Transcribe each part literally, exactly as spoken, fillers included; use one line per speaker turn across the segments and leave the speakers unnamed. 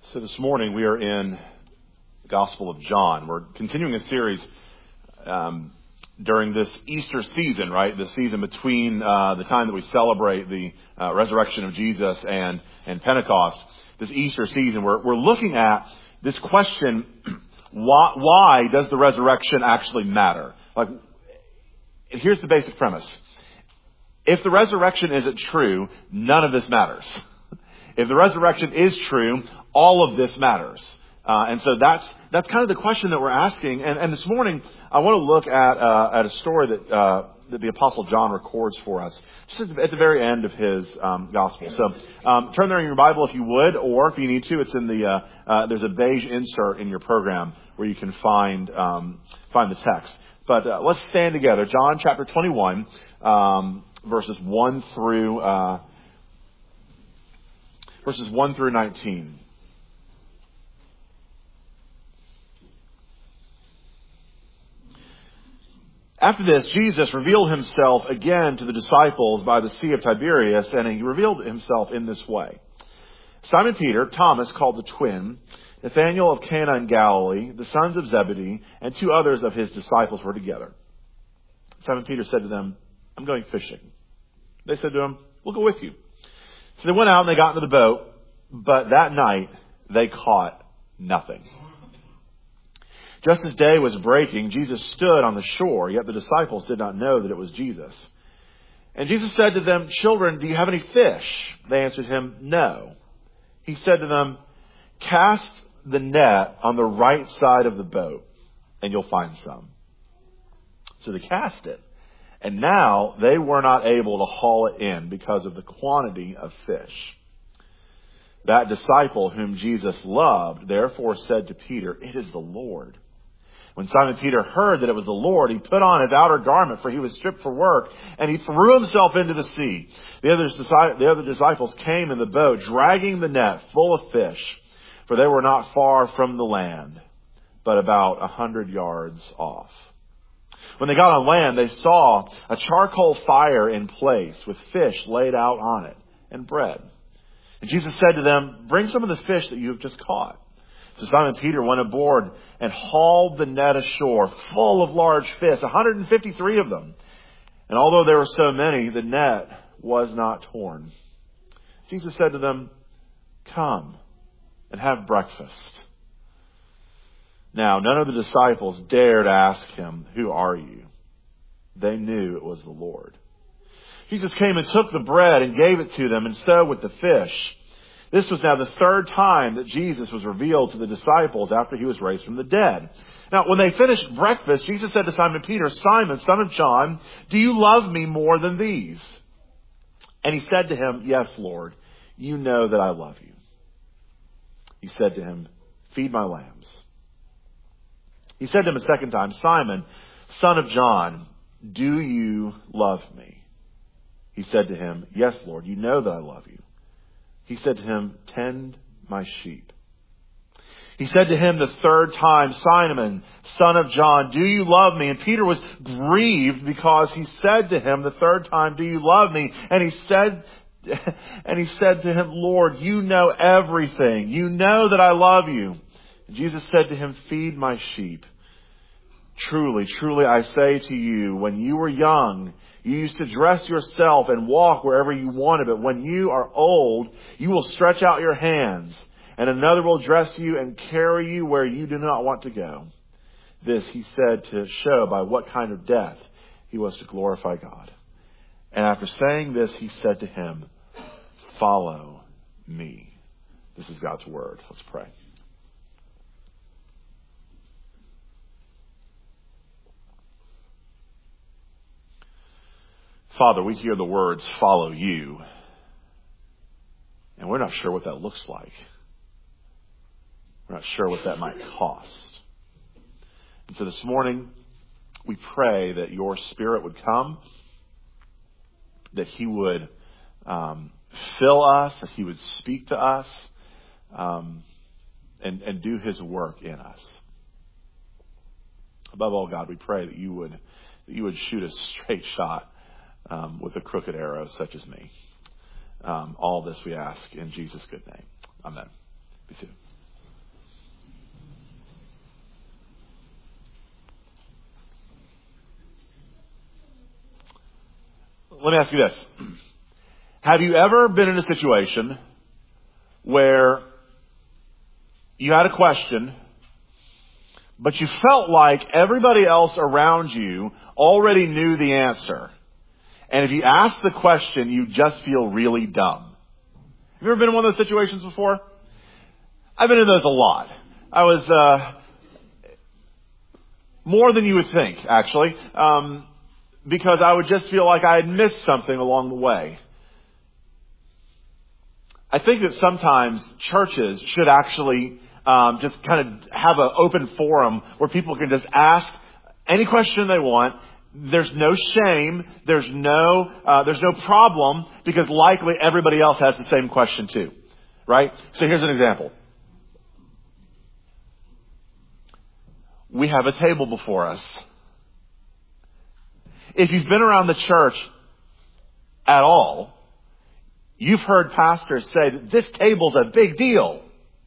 So this morning we are in the Gospel of John. We're continuing a series um, during this Easter season, right? The season between uh, the time that we celebrate the uh, resurrection of Jesus and and Pentecost. This Easter season, we're we're looking at this question: why, why does the resurrection actually matter? Like, here's the basic premise: if the resurrection isn't true, none of this matters. If the resurrection is true, all of this matters. Uh, and so that's that's kind of the question that we're asking. And, and this morning, I want to look at uh, at a story that uh, that the Apostle John records for us, just at the very end of his um, gospel. So um, turn there in your Bible if you would, or if you need to, it's in the uh, uh, there's a beige insert in your program where you can find um, find the text. But uh, let's stand together. John chapter twenty-one, um, verses one through. Uh, Verses one through nineteen. After this, Jesus revealed himself again to the disciples by the Sea of Tiberias, and he revealed himself in this way. Simon Peter, Thomas called the twin, Nathanael of Cana in Galilee, the sons of Zebedee, and two others of his disciples were together. Simon Peter said to them, "I'm going fishing." They said to him, "We'll go with you." So they went out and they got into the boat, but that night they caught nothing. Just as day was breaking, Jesus stood on the shore, yet the disciples did not know that it was Jesus. And Jesus said to them, "Children, do you have any fish?" They answered him, "No." He said to them, "Cast the net on the right side of the boat, and you'll find some." So they cast it. And now they were not able to haul it in because of the quantity of fish. That disciple whom Jesus loved therefore said to Peter, "It is the Lord." When Simon Peter heard that it was the Lord, he put on his outer garment, for he was stripped for work, and he threw himself into the sea. The other, the other disciples came in the boat, dragging the net full of fish, for they were not far from the land, but about a hundred yards off. When they got on land, they saw a charcoal fire in place with fish laid out on it and bread. And Jesus said to them, "Bring some of the fish that you have just caught." So Simon Peter went aboard and hauled the net ashore full of large fish, one hundred fifty-three of them. And although there were so many, the net was not torn. Jesus said to them, "Come and have breakfast." Now, none of the disciples dared ask him, "Who are you?" They knew it was the Lord. Jesus came and took the bread and gave it to them, and so with the fish. This was now the third time that Jesus was revealed to the disciples after he was raised from the dead. Now, when they finished breakfast, Jesus said to Simon Peter, "Simon, son of John, do you love me more than these?" And he said to him, "Yes, Lord, you know that I love you." He said to him, "Feed my lambs." He said to him a second time, "Simon, son of John, do you love me?" He said to him, "Yes, Lord, you know that I love you." He said to him, "Tend my sheep." He said to him the third time, "Simon, son of John, do you love me?" And Peter was grieved because he said to him the third time, "Do you love me?" And he said, and he said to him, "Lord, you know everything. You know that I love you." And Jesus said to him, "Feed my sheep. Truly, truly, I say to you, when you were young, you used to dress yourself and walk wherever you wanted. But when you are old, you will stretch out your hands, and another will dress you and carry you where you do not want to go." This he said to show by what kind of death he was to glorify God. And after saying this, he said to him, "Follow me." This is God's word. Let's pray. Father, we hear the words, "Follow you," and we're not sure what that looks like. We're not sure what that might cost. And so this morning, we pray that your Spirit would come, that he would um, fill us, that he would speak to us, um, and, and do his work in us. Above all, God, we pray that you would that you would shoot a straight shot Um, with a crooked arrow such as me. Um, all this we ask in Jesus' good name. Amen. Be seated. let me ask you this. Have you ever been in a situation where you had a question, but you felt like everybody else around you already knew the answer? And if you ask the question, you just feel really dumb. Have you ever been in one of those situations before? I've been in those a lot. I was, uh, more than you would think, actually, um, because I would just feel like I had missed something along the way. I think that sometimes churches should actually um, just kind of have an open forum where people can just ask any question they want. There's no shame. There's no uh, there's no problem, because likely everybody else has the same question too, right? So here's an example. We have a table before us. If you've been around the church at all, you've heard pastors say that this table's a big deal.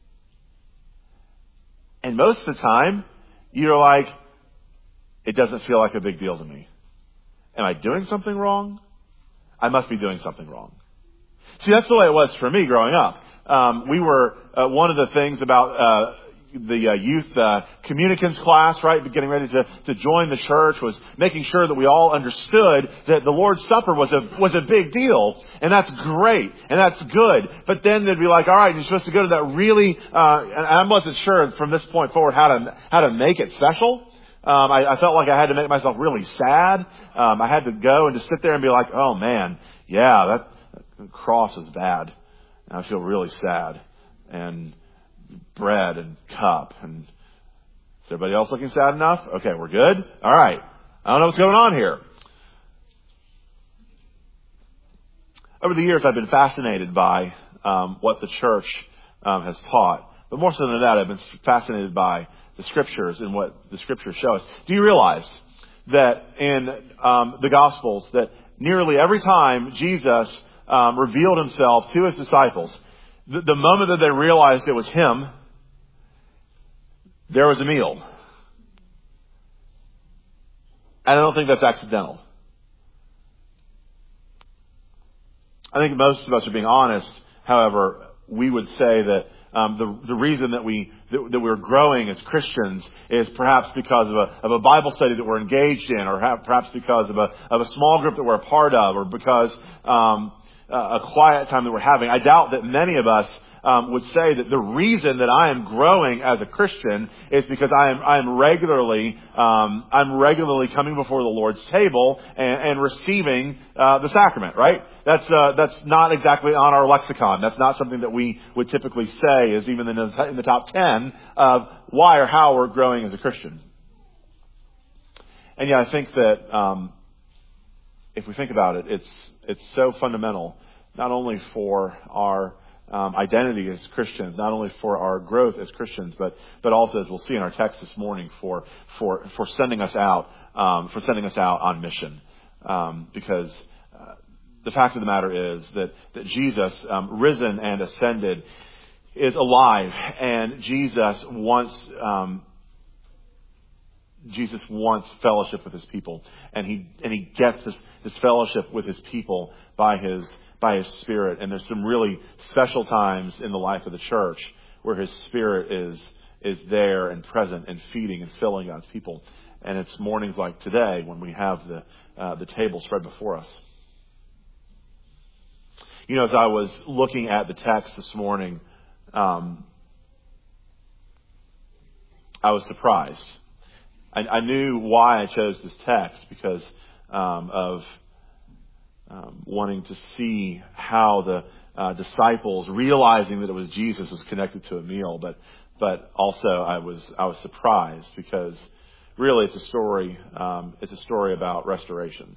And most of the time, you're like, it doesn't feel like a big deal to me. Am I doing something wrong? I must be doing something wrong. See, that's the way it was for me growing up. Um, we were, uh, one of the things about, uh, the uh, youth uh, communicants class, right, getting ready to, to join the church, was making sure that we all understood that the Lord's Supper was a was a big deal, and that's great, and that's good. But then they'd be like, all right, you're supposed to go to that really, uh, and I wasn't sure from this point forward how to how to make it special. Um, I, I felt like I had to make myself really sad. Um, I had to go and just sit there and be like, oh man, yeah, that, that cross is bad, and I feel really sad. And bread and cup. And is everybody else looking sad enough? Okay, we're good. All right. I don't know what's going on here. Over the years, I've been fascinated by um, what the church um, has taught. But more so than that, I've been fascinated by the Scriptures and what the Scriptures show us. Do you realize that in um, the Gospels, that nearly every time Jesus um, revealed himself to his disciples, The, the moment that they realized it was him, there was a meal. And I don't think that's accidental. I think most of us are being honest. However, we would say that um, the, the reason that we that, that we're growing as Christians is perhaps because of a, of a Bible study that we're engaged in, or have, perhaps because of a of a small group that we're a part of, or because um, a quiet time that we're having. I doubt that many of us um, would say that the reason that I am growing as a Christian is because I am I am regularly um, I'm regularly coming before the Lord's table and, and receiving uh, the sacrament. Right? That's uh, that's not exactly on our lexicon. That's not something that we would typically say is even in the, in the top ten of why or how we're growing as a Christian. And yeah, I think that um, if we think about it, it's it's so fundamental, not only for our um, identity as Christians, not only for our growth as Christians, but but also, as we'll see in our text this morning, for for for sending us out um, for sending us out on mission. Um, because uh, the fact of the matter is that that Jesus, um, risen and ascended, is alive, and Jesus wants. Um, Jesus wants fellowship with his people, and he and he gets this, this fellowship with his people by his by his Spirit. And there's some really special times in the life of the church where his Spirit is is there and present and feeding and filling God's people. And it's mornings like today when we have the uh, the table spread before us. You know, as I was looking at the text this morning, um, I was surprised. I, I knew why I chose this text because um, of um, wanting to see how the uh, disciples, realizing that it was Jesus, was connected to a meal. But but also I was I was surprised because really it's a story. Um, it's a story about restoration.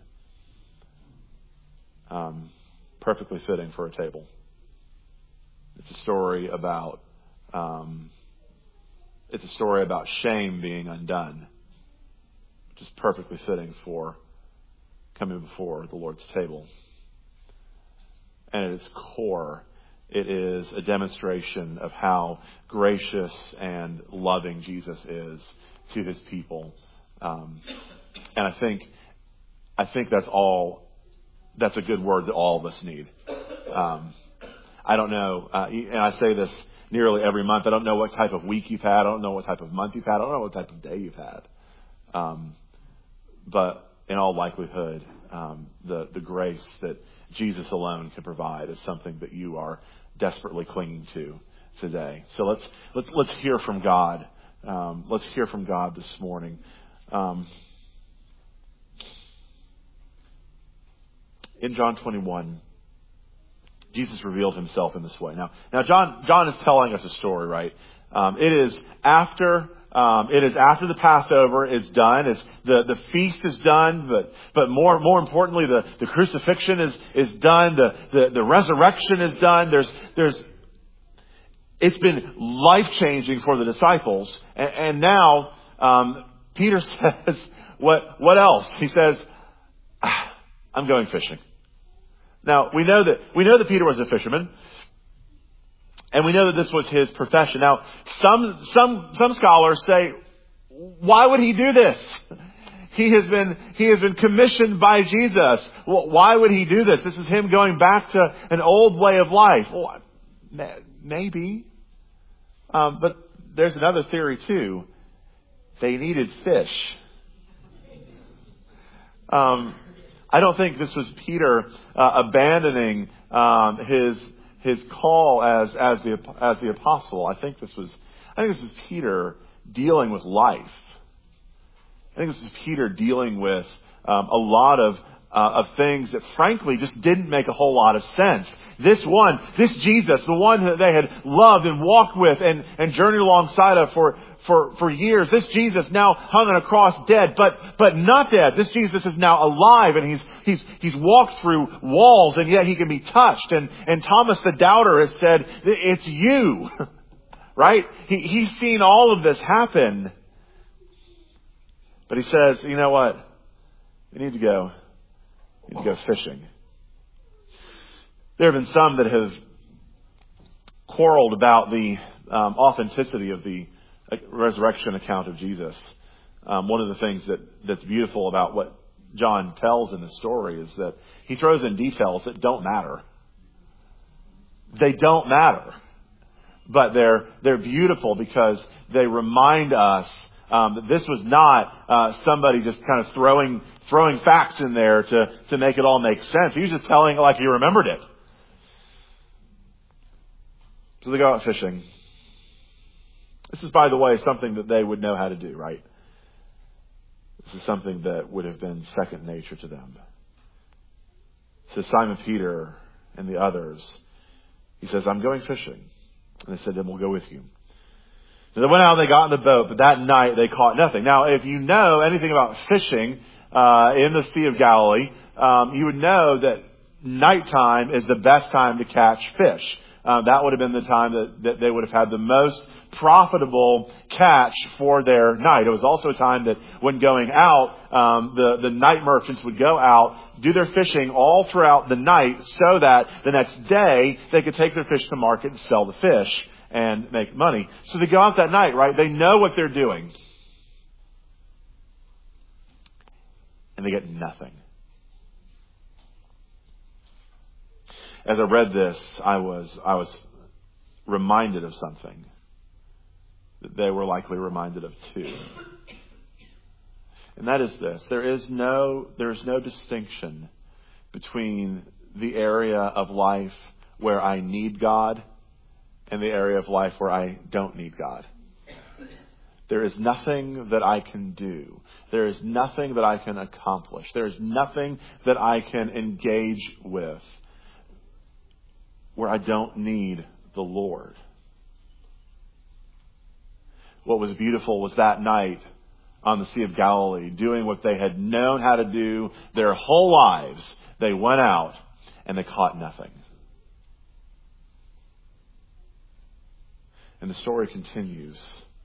Um, perfectly fitting for a table. It's a story about um, it's a story about shame being undone. Which is perfectly fitting for coming before the Lord's table. And at its core, it is a demonstration of how gracious and loving Jesus is to his people. Um, and I think, I think that's all that's a good word that all of us need. Um, I don't know, uh, and I say this nearly every month. I don't know what type of week you've had. I don't know what type of month you've had. I don't know what type of day you've had. Um, but in all likelihood, um, the, the grace that Jesus alone can provide is something that you are desperately clinging to today. So let's, let's, let's hear from God. Um, let's hear from God this morning. Um, in John twenty-one, Jesus revealed himself in this way. Now, now John, John is telling us a story, right? Um, it is after, um, it is after the Passover is done. It's the, the feast is done, but, but more, more importantly, the, the crucifixion is, is done. The, the, the resurrection is done. There's, there's, it's been life-changing for the disciples. And, and now, um, Peter says, what, what else? He says, ah, I'm going fishing. Now, we know that, we know that Peter was a fisherman. And we know that this was his profession. Now, some, some, some scholars say, why would he do this? He has been, he has been commissioned by Jesus. Well, why would he do this? This is him going back to an old way of life. Well, maybe. Um, but there's another theory too. They needed fish. Um, I don't think this was Peter uh, abandoning um, his his call as as the as the apostle. I think this was I think this was Peter dealing with life. I think this is Peter dealing with um, a lot of uh, of things that frankly just didn't make a whole lot of sense. This one, this Jesus, the one that they had loved and walked with and, and journeyed alongside of for, for, for years, this Jesus now hung on a cross dead, but, but not dead. This Jesus is now alive and he's, he's, he's walked through walls and yet he can be touched. And, and Thomas the doubter has said, it's you, right? He, he's seen all of this happen. But he says, you know what? We need to go. We need to go fishing. There have been some that have quarreled about the um, authenticity of the resurrection account of Jesus. Um, one of the things that, that's beautiful about what John tells in the story is that he throws in details that don't matter. They don't matter. But they're, they're beautiful because they remind us Um, that this was not uh, somebody just kind of throwing throwing facts in there to, to make it all make sense. He was just telling it like he remembered it. So they go out fishing. This is, by the way, something that they would know how to do, right? This is something that would have been second nature to them. So Simon Peter and the others, he says, I'm going fishing. And they said, then we'll go with you. So they went out and they got in the boat, but that night they caught nothing. Now, if you know anything about fishing uh, in the Sea of Galilee, um, you would know that nighttime is the best time to catch fish. Uh, that would have been the time that, that they would have had the most profitable catch for their night. It was also a time that when going out, um, the, the night merchants would go out, do their fishing all throughout the night so that the next day they could take their fish to market and sell the fish and make money. So they go out that night, right? They know what they're doing. And they get nothing. As I read this, I was, I was reminded of something that they were likely reminded of too. And that is this. There is no, there is no distinction between the area of life where I need God and the area of life where I don't need God. There is nothing that I can do. There is nothing that I can accomplish. There is nothing that I can engage with where I don't need the Lord. What was beautiful was that night on the Sea of Galilee, doing what they had known how to do their whole lives. They went out and they caught nothing. And the story continues.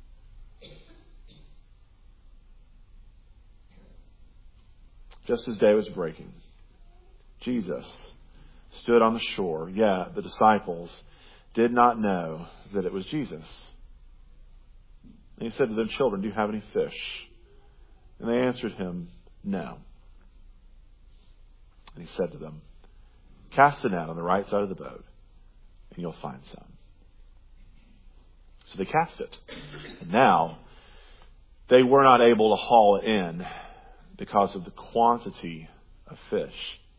Just as day was breaking, Jesus stood on the shore. Yeah, the disciples did not know that it was Jesus. And he said to them, children, do you have any fish? And they answered him, no. And he said to them, cast the net on the right side of the boat, and you'll find some. So they cast it. And now, they were not able to haul it in because of the quantity of fish.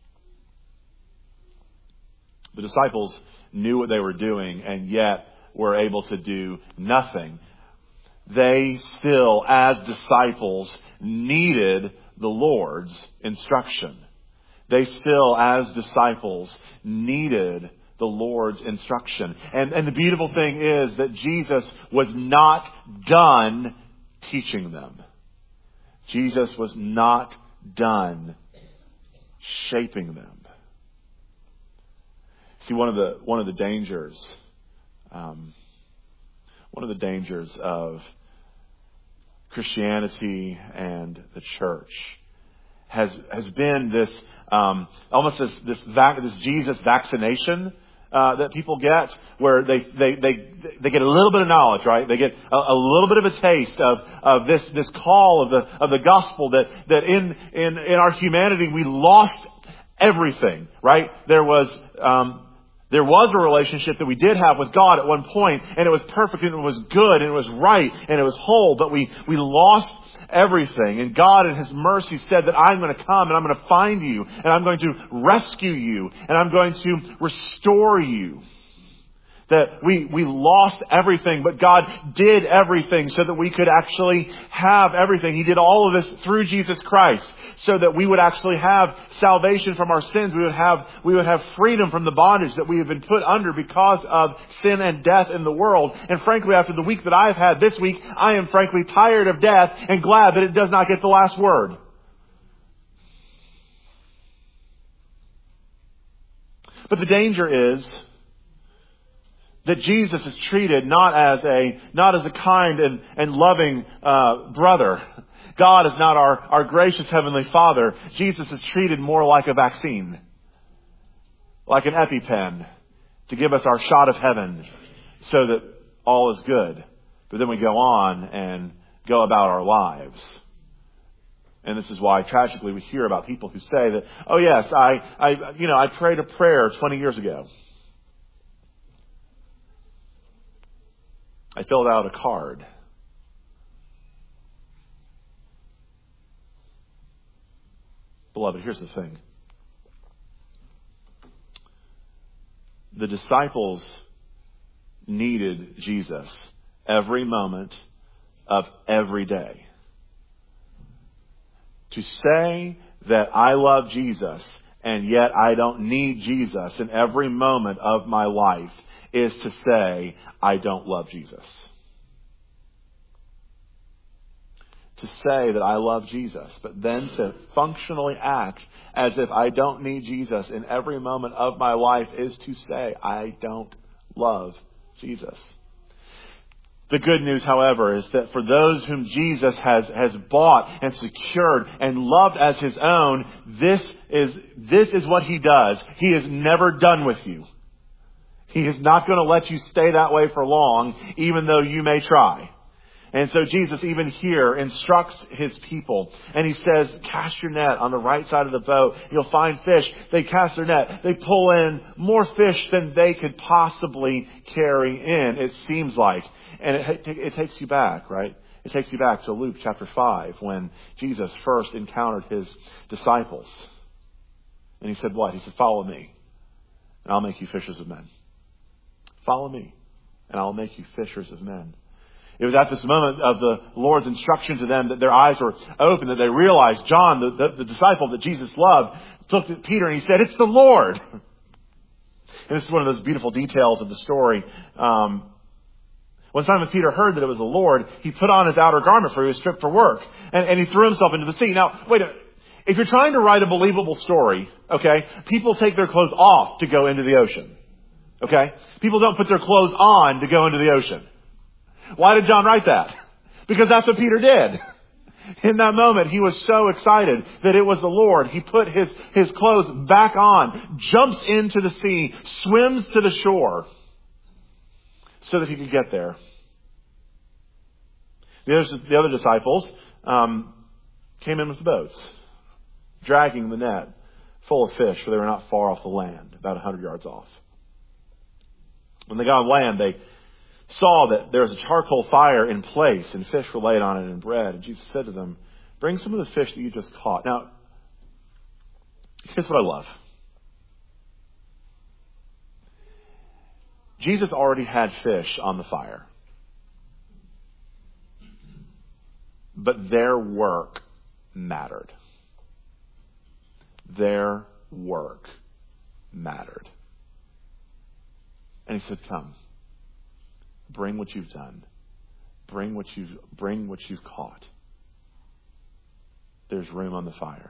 The disciples knew what they were doing and yet were able to do nothing. They still, as disciples, needed the Lord's instruction. They still, as disciples, needed the Lord's instruction. And, and the beautiful thing is that Jesus was not done teaching them. Jesus was not done shaping them. See, one of the one of the dangers, um, one of the dangers of Christianity and the church has has been this um, almost this this, vac- this Jesus vaccination uh, that people get, where they they they they get a little bit of knowledge, right? They get a, a little bit of a taste of of this this call of the of the gospel that that in in in our humanity we lost everything, right? There was. Um, There was a relationship that we did have with God at one point, and it was perfect, and it was good, and it was right, and it was whole, but we, we lost everything. And God in His mercy said that I'm going to come, and I'm going to find you, and I'm going to rescue you, and I'm going to restore you. That we, we lost everything, but God did everything so that we could actually have everything. He did all of this through Jesus Christ so that we would actually have salvation from our sins. We would have, we would have freedom from the bondage that we have been put under because of sin and death in the world. And frankly, after the week that I've had this week, I am frankly tired of death and glad that it does not get the last word. But the danger is that Jesus is treated not as a not as a kind and, and loving uh, brother. God is not our, our gracious Heavenly Father. Jesus is treated more like a vaccine, like an EpiPen, to give us our shot of heaven so that all is good. But then we go on and go about our lives. And this is why, tragically, we hear about people who say that, oh yes, I, I you know, I prayed a prayer twenty years ago. I filled out a card. Beloved, here's the thing. The disciples needed Jesus every moment of every day. To say that I love Jesus and yet I don't need Jesus in every moment of my life is to say, I don't love Jesus. To say that I love Jesus, but then to functionally act as if I don't need Jesus in every moment of my life is to say, I don't love Jesus. The good news, however, is that for those whom Jesus has, has bought and secured and loved as His own, this is, this is what He does. He is never done with you. He is not going to let you stay that way for long, even though you may try. And so Jesus even here instructs His people. And He says, cast your net on the right side of the boat. You'll find fish. They cast their net. They pull in more fish than they could possibly carry in, it seems like. And it, it takes you back, right? It takes you back to Luke chapter five when Jesus first encountered His disciples. And He said what? He said, follow me, and I'll make you fishers of men. Follow me, and I'll make you fishers of men. It was at this moment of the Lord's instruction to them that their eyes were open, that they realized John, the, the, the disciple that Jesus loved, looked at Peter and he said, it's the Lord. And this is one of those beautiful details of the story. Um, when Simon Peter heard that it was the Lord, he put on his outer garment, for he was stripped for work, and, and he threw himself into the sea. Now, wait a minute. If you're trying to write a believable story, okay, people take their clothes off to go into the ocean. Okay? People don't put their clothes on to go into the ocean. Why did John write that? Because that's what Peter did. In that moment, he was so excited that it was the Lord. He put his, his clothes back on, jumps into the sea, swims to the shore so that he could get there. The other, the other disciples um, came in with the boats, dragging the net full of fish, for they were not far off the land, about a hundred yards off. When they got on land, they saw that there was a charcoal fire in place, and fish were laid on it and bread. And Jesus said to them, bring some of the fish that you just caught. Now, here's what I love. Jesus already had fish on the fire. But their work mattered. Their work mattered. And he said, come, bring what you've done. Bring what you've, bring what you've caught. There's room on the fire.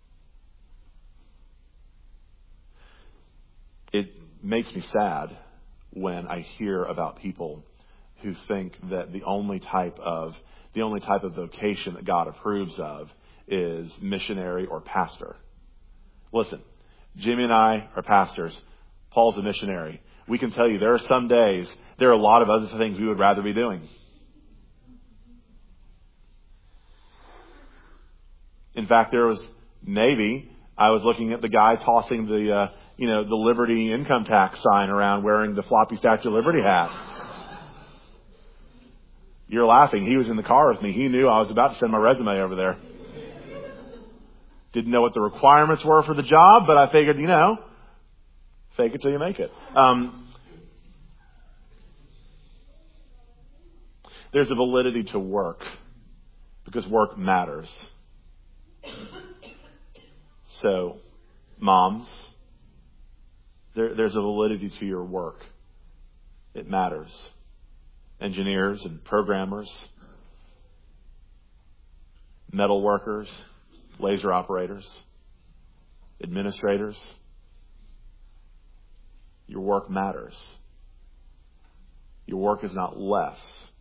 It makes me sad when I hear about people who think that the only type of the only type of vocation that God approves of is missionary or pastor. Listen, Jimmy and I are pastors. Paul's a missionary. We can tell you there are some days, there are a lot of other things we would rather be doing. In fact, there was maybe I was looking at the guy tossing the, uh, you know, the Liberty income tax sign around wearing the floppy Statue of Liberty hat. You're laughing. He was in the car with me. He knew I was about to send my resume over there. Didn't know what the requirements were for the job, but I figured, you know, fake it till you make it. Um, there's a validity to work because work matters. So, moms, there, there's a validity to your work. It matters. Engineers and programmers, metal workers, laser operators, administrators. Your work matters. Your work is not less.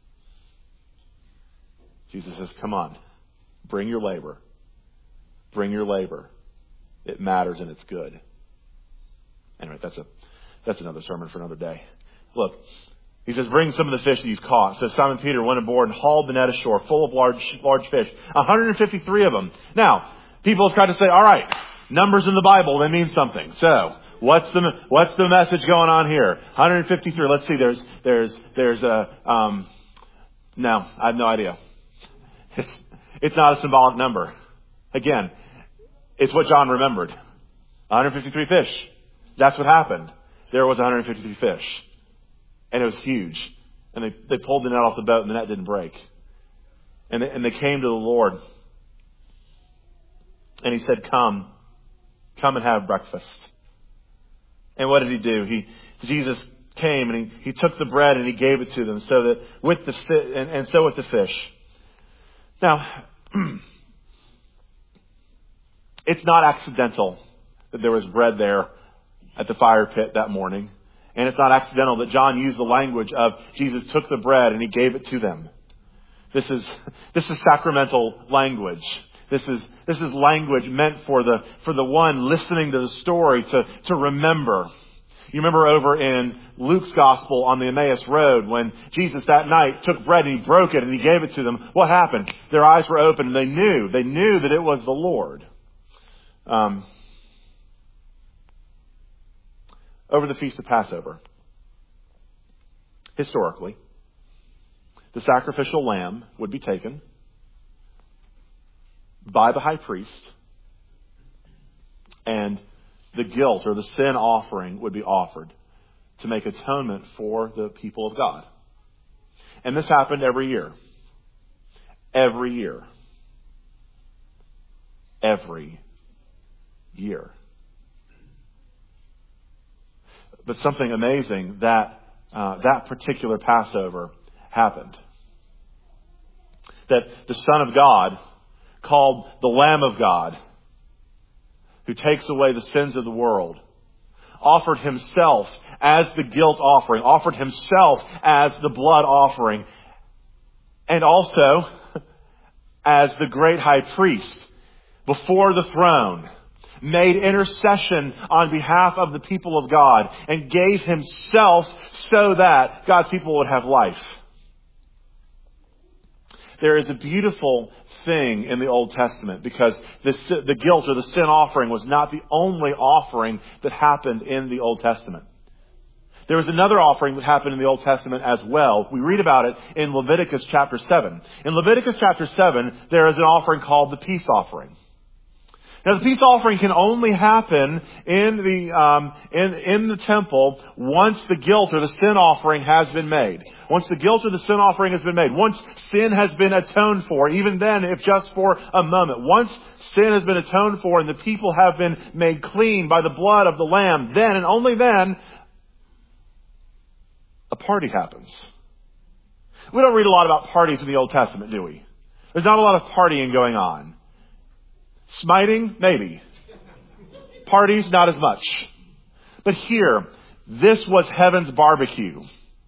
Jesus says, come on, bring your labor. Bring your labor. It matters and it's good. Anyway, that's a that's another sermon for another day. Look, he says, bring some of the fish that you've caught. So Simon Peter went aboard and hauled the net ashore full of large large fish. one hundred fifty-three of them. Now, people have tried to say, all right, numbers in the Bible, they mean something. So, what's the what's the message going on here? one hundred fifty-three. Let's see, there's there's there's a um no, I have no idea. It's, it's not a symbolic number. Again, it's what John remembered. one hundred fifty-three fish. That's what happened. There was one hundred fifty-three fish. And it was huge. And they, they pulled the net off the boat and the net didn't break. And they, and they came to the Lord. And he said, come. Come and have breakfast. And what did he do? He, Jesus came and he, he took the bread and he gave it to them so that with the fi- and, and so with the fish. Now, it's not accidental that there was bread there at the fire pit that morning. And it's not accidental that John used the language of Jesus took the bread and he gave it to them. This is, this is sacramental language. This is, this is language meant for the, for the one listening to the story to, to remember. You remember over in Luke's gospel on the Emmaus Road when Jesus that night took bread and he broke it and he gave it to them. What happened? Their eyes were open and they knew, they knew that it was the Lord. Um, over the Feast of Passover, historically, the sacrificial lamb would be taken by the high priest and the guilt or the sin offering would be offered to make atonement for the people of God. And this happened every year. Every year. Every year. But something amazing that uh, that particular Passover happened. That the Son of God, called the Lamb of God, who takes away the sins of the world, offered himself as the guilt offering, offered himself as the blood offering, and also as the great high priest before the throne, made intercession on behalf of the people of God and gave himself so that God's people would have life. there is a beautiful thing in the Old Testament, because the, the guilt or the sin offering was not the only offering that happened in the Old Testament. There was another offering that happened in the Old Testament as well. We read about it in Leviticus chapter seven. In Leviticus chapter seven, there is an offering called the peace offering. Now, the peace offering can only happen in the um, in in the temple once the guilt or the sin offering has been made. Once the guilt or the sin offering has been made. Once sin has been atoned for, even then, if just for a moment. Once sin has been atoned for and the people have been made clean by the blood of the Lamb, then and only then, a party happens. We don't read a lot about parties in the Old Testament, do we? There's not a lot of partying going on. Smiting? Maybe. Parties? Not as much. But here, this was heaven's barbecue.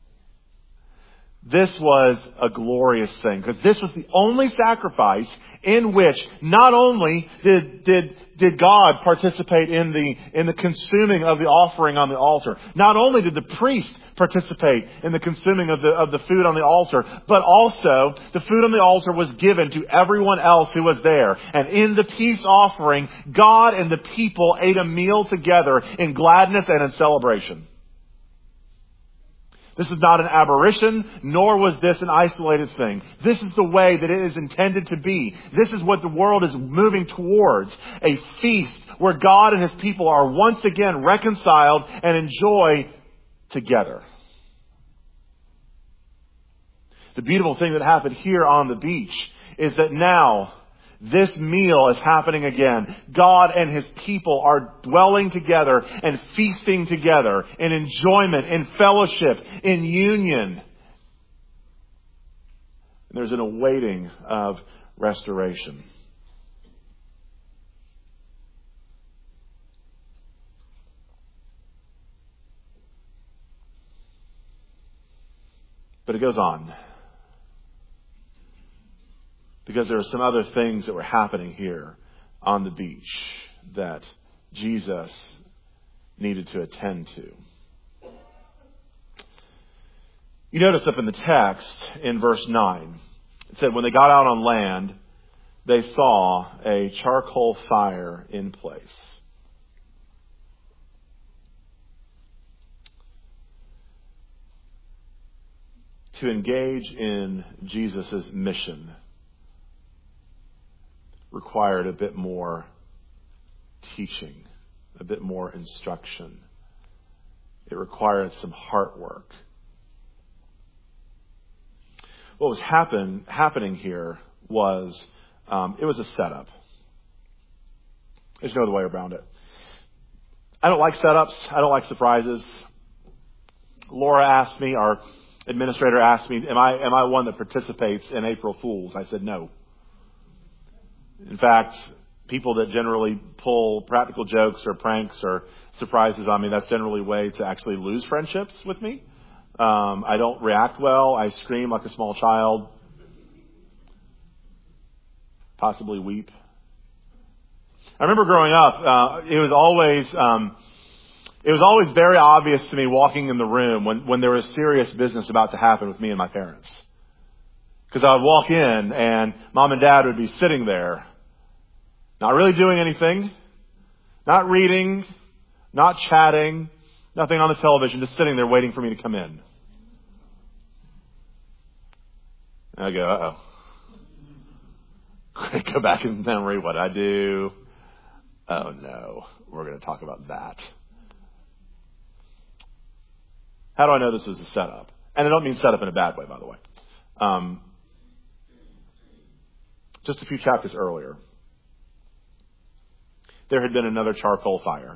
This was a glorious thing, because this was the only sacrifice in which not only did, did, did God participate in the, in the consuming of the offering on the altar, not only did the priest participate in the consuming of the, of the food on the altar, but also the food on the altar was given to everyone else who was there. And in the peace offering, God and the people ate a meal together in gladness and in celebration. This is not an aberration, nor was this an isolated thing. This is the way that it is intended to be. This is what the world is moving towards. A feast where God and His people are once again reconciled and enjoy together. The beautiful thing that happened here on the beach is that now this meal is happening again. God and His people are dwelling together and feasting together in enjoyment, in fellowship, in union. And there's an awaiting of restoration. But it goes on. Because there are some other things that were happening here on the beach that Jesus needed to attend to. You notice up in the text in verse nine, it said when they got out on land, they saw a charcoal fire in place. To engage in Jesus' mission required a bit more teaching, a bit more instruction. It required some heart work. What was happen, happening here was, um, it was a setup. There's no other way around it. I don't like setups. I don't like surprises. Laura asked me, our administrator asked me, am I, am I one that participates in April Fools? I said no. In fact, people that generally pull practical jokes or pranks or surprises on me, that's generally a way to actually lose friendships with me. Um, I don't react well. I scream like a small child. Possibly weep. I remember growing up, uh, it was always, um, it was always very obvious to me walking in the room when, when there was serious business about to happen with me and my parents. Because I would walk in and mom and dad would be sitting there, not really doing anything, not reading, not chatting, nothing on the television, just sitting there waiting for me to come in. And I go, uh-oh. Go back in memory, what I do. Oh no, we're going to talk about that. How do I know this was a setup? And I don't mean setup in a bad way, by the way. Um, just a few chapters earlier, there had been another charcoal fire.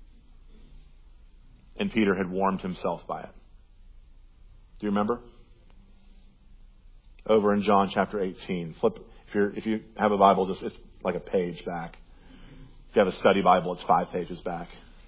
And Peter had warmed himself by it. Do you remember? Over in John chapter eighteen. Flip, if you're, if you have a Bible, just, it's like a page back. If you have a study Bible, it's five pages back.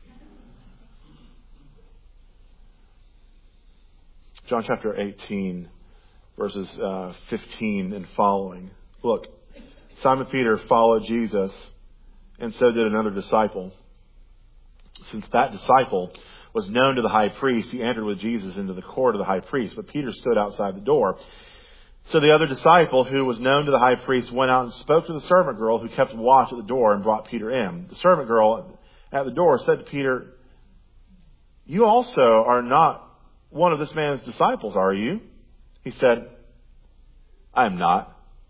John chapter eighteen, verses uh, fifteen and following. Look, Simon Peter followed Jesus, and so did another disciple. Since that disciple was known to the high priest, he entered with Jesus into the court of the high priest. But Peter stood outside the door. So the other disciple, who was known to the high priest, went out and spoke to the servant girl who kept watch at the door and brought Peter in. The servant girl at the door said to Peter, "You also are not one of this man's disciples, are you?" He said, "I am not."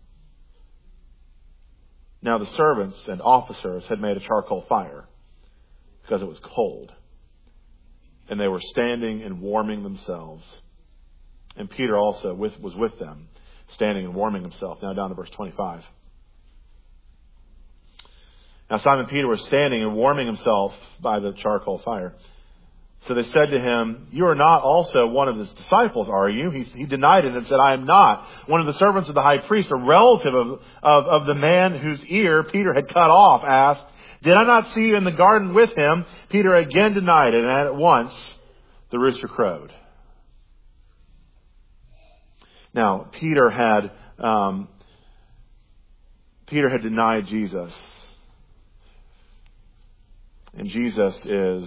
Now the servants and officers had made a charcoal fire because it was cold, and they were standing and warming themselves. And Peter also with, was with them, standing and warming himself. Now down to verse twenty-five. Now Simon Peter was standing and warming himself by the charcoal fire. So they said to him, "You are not also one of his disciples, are you?" He, he denied it and said, "I am not." One of the servants of the high priest, a relative of, of, of the man whose ear Peter had cut off, asked, "Did I not see you in the garden with him?" Peter again denied it, and at once the rooster crowed. Now, Peter had, um, Peter had denied Jesus. And Jesus is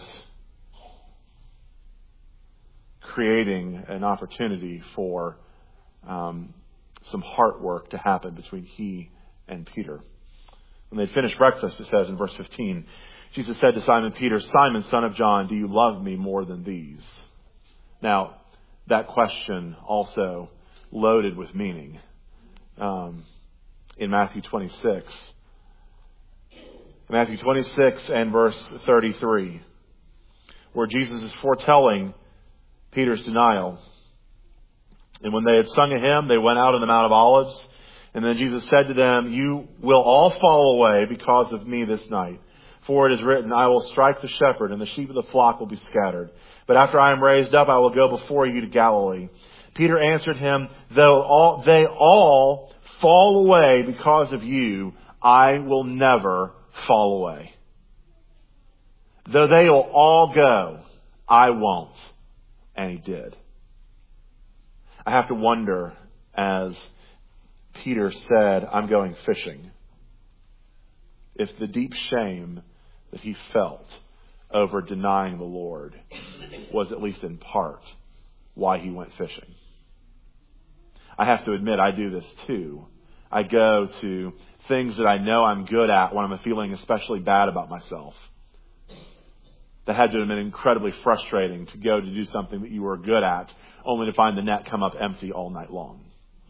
creating an opportunity for um, some heart work to happen between he and Peter. When they finished breakfast, it says in verse fifteen, Jesus said to Simon Peter, "Simon, son of John, do you love me more than these?" Now, that question also loaded with meaning. Um, in Matthew twenty-six. Matthew twenty-six and verse thirty-three, where Jesus is foretelling Peter's denial. "And when they had sung a hymn, they went out on the Mount of Olives. And then Jesus said to them, 'You will all fall away because of me this night. For it is written, I will strike the shepherd, and the sheep of the flock will be scattered. But after I am raised up, I will go before you to Galilee.' Peter answered him, 'Though all, they all fall away because of you, I will never fall away. Though they will all go, I won't.' And he did." I have to wonder, as Peter said, "I'm going fishing," if the deep shame that he felt over denying the Lord was at least in part why he went fishing. I have to admit, I do this too. I go to things that I know I'm good at when I'm feeling especially bad about myself. That had to have been incredibly frustrating to go to do something that you were good at, only to find the net come up empty all night long.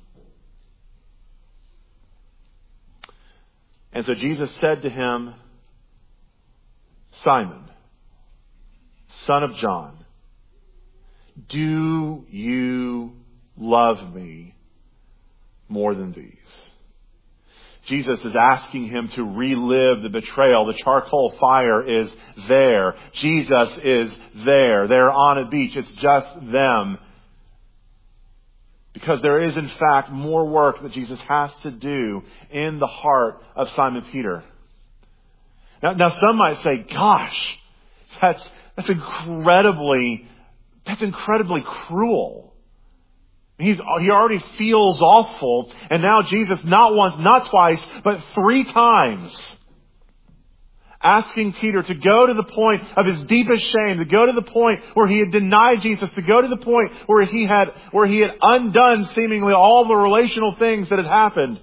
And so Jesus said to him, "Simon, son of John, do you love me more than these?" Jesus is asking him to relive the betrayal. The charcoal fire is there. Jesus is there. They're on a beach. It's just them. Because there is, in fact, more work that Jesus has to do in the heart of Simon Peter. Now, now some might say, "Gosh, that's that's incredibly that's incredibly cruel." He's, he already feels awful, and now Jesus, not once, not twice, but three times, asking Peter to go to the point of his deepest shame, to go to the point where he had denied Jesus, to go to the point where he had, where he had undone seemingly all the relational things that had happened.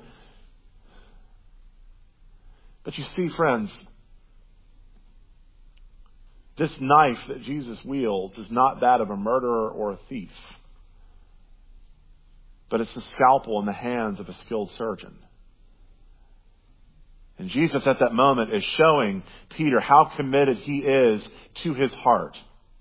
But you see, friends, this knife that Jesus wields is not that of a murderer or a thief, but it's the scalpel in the hands of a skilled surgeon. And Jesus at that moment is showing Peter how committed he is to his heart.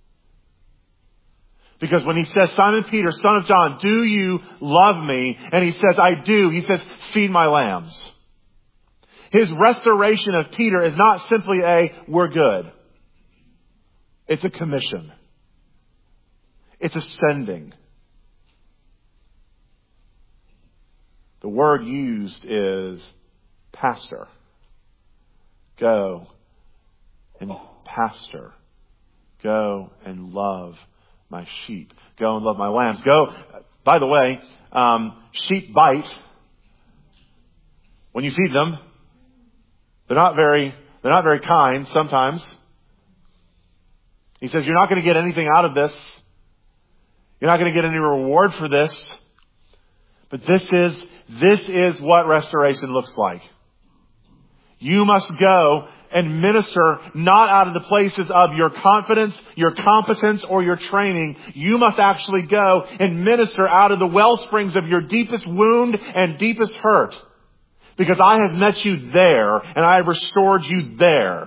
Because when he says, "Simon Peter, son of John, do you love me?" And he says, "I do," he says, "Feed my lambs." His restoration of Peter is not simply a, "We're good." It's a commission. It's a sending. The word used is pastor. Go and pastor. Go and love my sheep. Go and love my lambs. Go. By the way, um, sheep bite when you feed them. They're not very, they're not very kind sometimes. He says, "You're not going to get anything out of this. You're not going to get any reward for this. But this is, this is what restoration looks like. You must go and minister not out of the places of your confidence, your competence, or your training. You must actually go and minister out of the well springs of your deepest wound and deepest hurt. Because I have met you there and I have restored you there.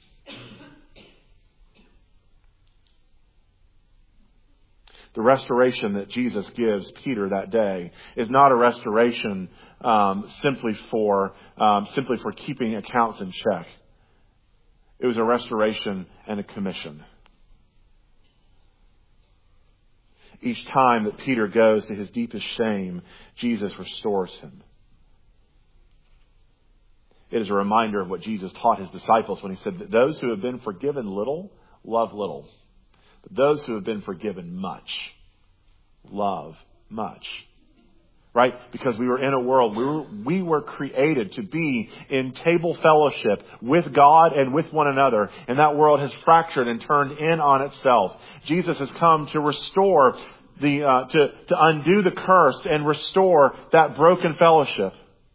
The restoration that Jesus gives Peter that day is not a restoration um, simply for um, simply for keeping accounts in check. It was a restoration and a commission. Each time that Peter goes to his deepest shame, Jesus restores him. It is a reminder of what Jesus taught his disciples when he said that those who have been forgiven little, love little. But those who have been forgiven much, love much. Right? Because we were in a world, we were, we were created to be in table fellowship with God and with one another. And that world has fractured and turned in on itself. Jesus has come to restore the, uh, to, to undo the curse and restore that broken fellowship.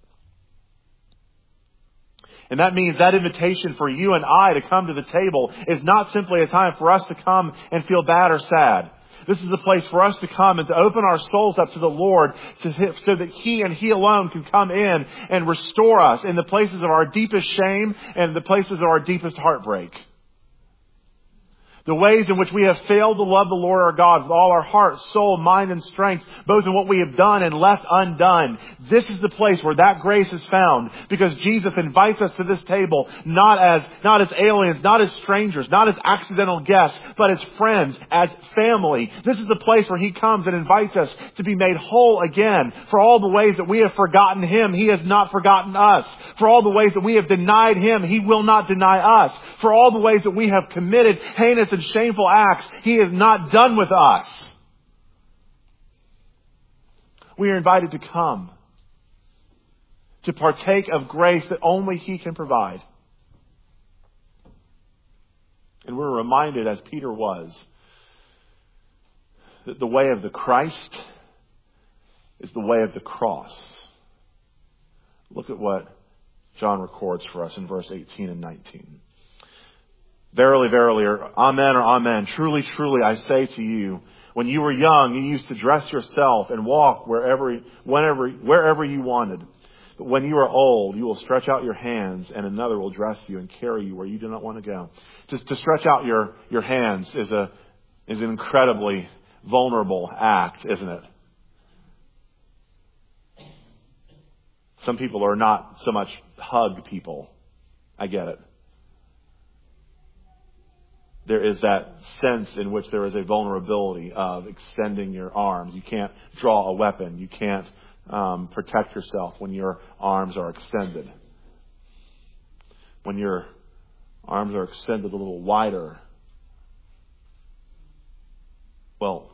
And that means that invitation for you and I to come to the table is not simply a time for us to come and feel bad or sad. This is a place for us to come and to open our souls up to the Lord to, so that He and He alone can come in and restore us in the places of our deepest shame and the places of our deepest heartbreak. The ways in which we have failed to love the Lord our God with all our heart, soul, mind, and strength, both in what we have done and left undone. This is the place where that grace is found, because Jesus invites us to this table not as, not as aliens, not as strangers, not as accidental guests, but as friends, as family. This is the place where He comes and invites us to be made whole again. For all the ways that we have forgotten Him, He has not forgotten us. For all the ways that we have denied Him, He will not deny us. For all the ways that we have committed heinous and shameful acts, He is not done with us. We are invited to come, to partake of grace that only He can provide. And we're reminded, as Peter was, that the way of the Christ is the way of the cross. Look at what John records for us in verse eighteen and nineteen. Verily, verily, or amen or amen. Truly, truly, I say to you, when you were young, you used to dress yourself and walk wherever, whenever, wherever you wanted. But when you are old, you will stretch out your hands and another will dress you and carry you where you do not want to go. Just to stretch out your, your hands is a, is an incredibly vulnerable act, isn't it? Some people are not so much hug people. I get it. There is that sense in which there is a vulnerability of extending your arms. You can't draw a weapon. You can't um, protect yourself when your arms are extended. When your arms are extended a little wider, well,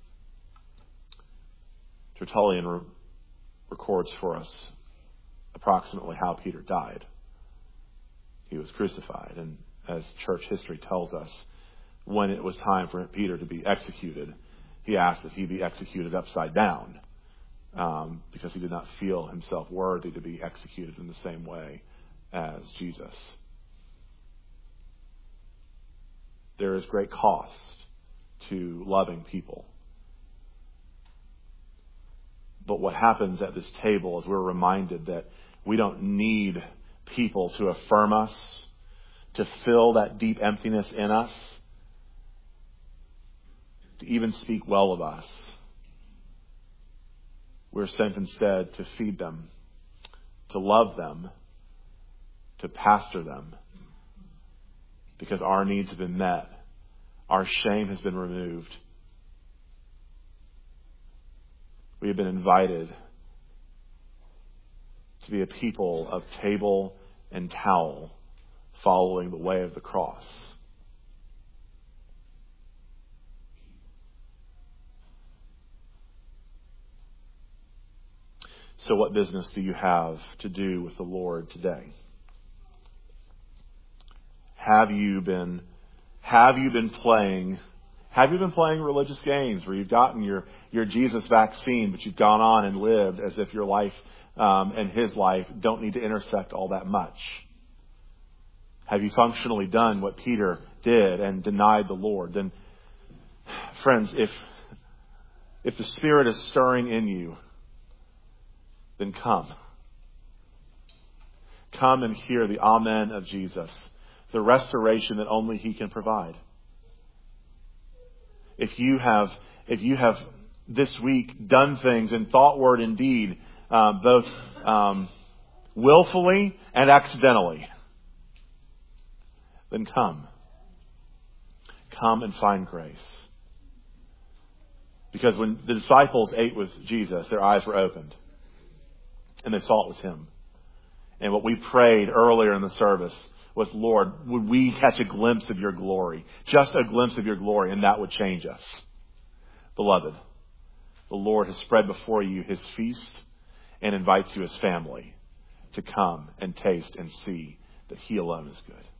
Tertullian re- records for us approximately how Peter died. He was crucified, and as church history tells us, when it was time for Peter to be executed, he asked that he be executed upside down, um, because he did not feel himself worthy to be executed in the same way as Jesus. There is great cost to loving people. But what happens at this table is we're reminded that we don't need people to affirm us, to fill that deep emptiness in us, to even speak well of us. We're sent instead to feed them, to love them, to pastor them, because our needs have been met. Our shame has been removed. We have been invited to be a people of table and towel, following the way of the cross. So what business do you have to do with the Lord today? Have you been, have you been playing, Have you been playing religious games where you've gotten your, your Jesus vaccine, but you've gone on and lived as if your life um, and his life don't need to intersect all that much? Have you functionally done what Peter did and denied the Lord? Then, friends, if if the Spirit is stirring in you, then come. Come and hear the Amen of Jesus, the restoration that only he can provide. If you have, if you have this week done things in thought, word, and deed, uh, both um, willfully and accidentally, then come. Come and find grace. Because when the disciples ate with Jesus, their eyes were opened. And they saw it was him. And what we prayed earlier in the service was, Lord, would we catch a glimpse of your glory? Just a glimpse of your glory, and that would change us. Beloved, the Lord has spread before you his feast and invites you as family to come and taste and see that he alone is good.